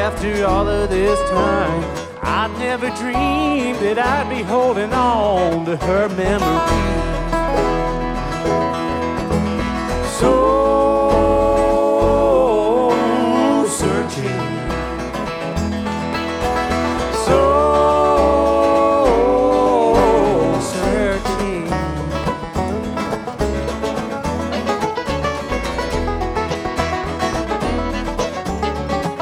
after all of this time, I never dreamed that I'd be holding on to her memory.